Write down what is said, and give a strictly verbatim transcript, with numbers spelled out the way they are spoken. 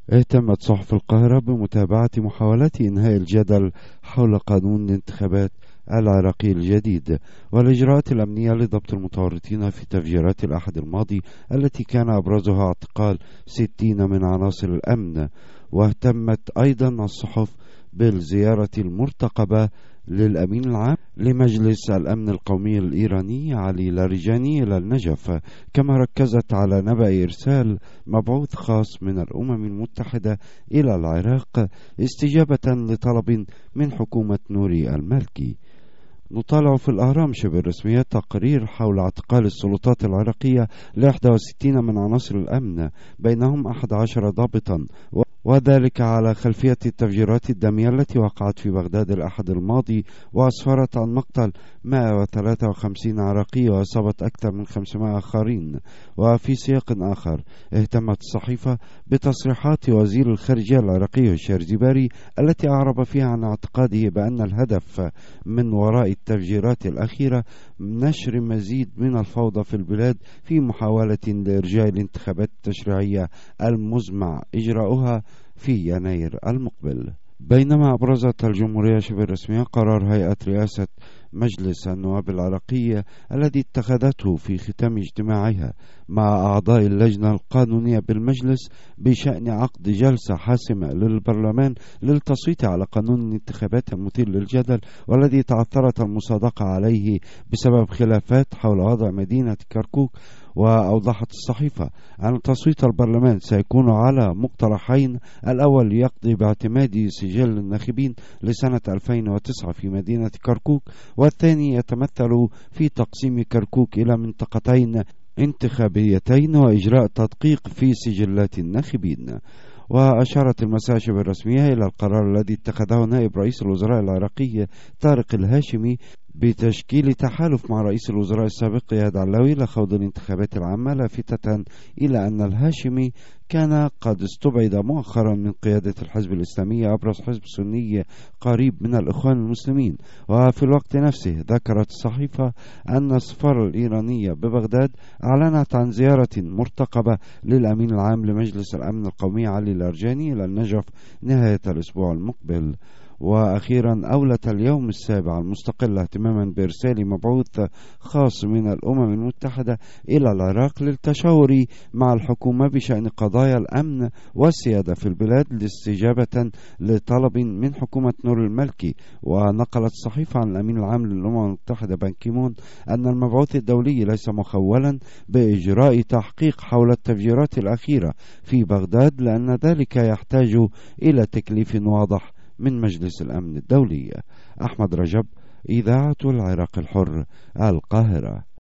اهتمت صحف القاهرة بمتابعة محاولات إنهاء الجدل حول قانون الانتخابات العراقي الجديد والإجراءات الأمنية لضبط المتورطين في تفجيرات الأحد الماضي التي كان أبرزها اعتقال ستين من عناصر الأمن. واهتمت أيضا الصحف بالزيارة المرتقبة للأمين العام لمجلس الأمن القومي الإيراني علي لاریجانی إلى النجف، كما ركزت على نبأ إرسال مبعوث خاص من الأمم المتحدة إلى العراق استجابة لطلب من حكومة نوري المالكي. نطالع في الأهرام شبه الرسميات تقرير حول اعتقال السلطات العراقية ل واحد وستين من عناصر الأمن، بينهم أحد عشر ضابطا، وذلك على خلفية التفجيرات الدامية التي وقعت في بغداد الأحد الماضي وأسفرت عن مقتل مئة وثلاثة وخمسين عراقي وأصابت أكثر من خمسمائة آخرين. وفي سياق آخر اهتمت الصحيفة بتصريحات وزير الخارجية العراقي الشرزباري التي أعرب فيها عن اعتقاده بأن الهدف من وراء التفجيرات الأخيرة نشر مزيد من الفوضى في البلاد في محاولة لإرجاء الانتخابات التشريعية المزمع إجراؤها في يناير المقبل. بينما أبرزت الجمهورية شبه الرسمية قرار هيئة رئاسة مجلس النواب العراقي الذي اتخذته في ختام اجتماعها مع أعضاء اللجنة القانونية بالمجلس بشأن عقد جلسة حاسمة للبرلمان للتصويت على قانون الانتخابات المثير للجدل، والذي تعثرت المصادقة عليه بسبب خلافات حول وضع مدينة كركوك. وأوضحت الصحيفة أن تصويت البرلمان سيكون على مقترحين: الأول يقضي باعتماد سجل الناخبين لسنة ألفين وتسعة في مدينة كركوك، والثاني يتمثل في تقسيم كركوك إلى منطقتين انتخابيتين وإجراء تدقيق في سجلات الناخبين. وأشارت المساشب الرسمية إلى القرار الذي اتخذه نائب رئيس الوزراء العراقي طارق الهاشمي بتشكيل تحالف مع رئيس الوزراء السابق إياد علاوي لخوض الانتخابات العامة، لافتة إلى أن الهاشمي كان قد استبعد مؤخرا من قيادة الحزب الإسلامي، أبرز حزب سني قريب من الإخوان المسلمين. وفي الوقت نفسه ذكرت الصحيفة أن السفارة الإيرانية ببغداد أعلنت عن زيارة مرتقبة للأمين العام لمجلس الأمن القومي علي لاریجانی إلى النجف نهاية الأسبوع المقبل. وأخيرا أولت اليوم السابع المستقل اهتماما بإرسال مبعوث خاص من الأمم المتحدة إلى العراق للتشاور مع الحكومة بشأن قضايا الأمن والسيادة في البلاد لاستجابة لطلب من حكومة نور المالكي. ونقلت الصحيفة عن الأمين العام للأمم المتحدة بان كي مون أن المبعوث الدولي ليس مخولا بإجراء تحقيق حول التفجيرات الأخيرة في بغداد، لأن ذلك يحتاج إلى تكليف واضح من مجلس الأمن الدولي. أحمد رجب، إذاعة العراق الحر، القاهرة.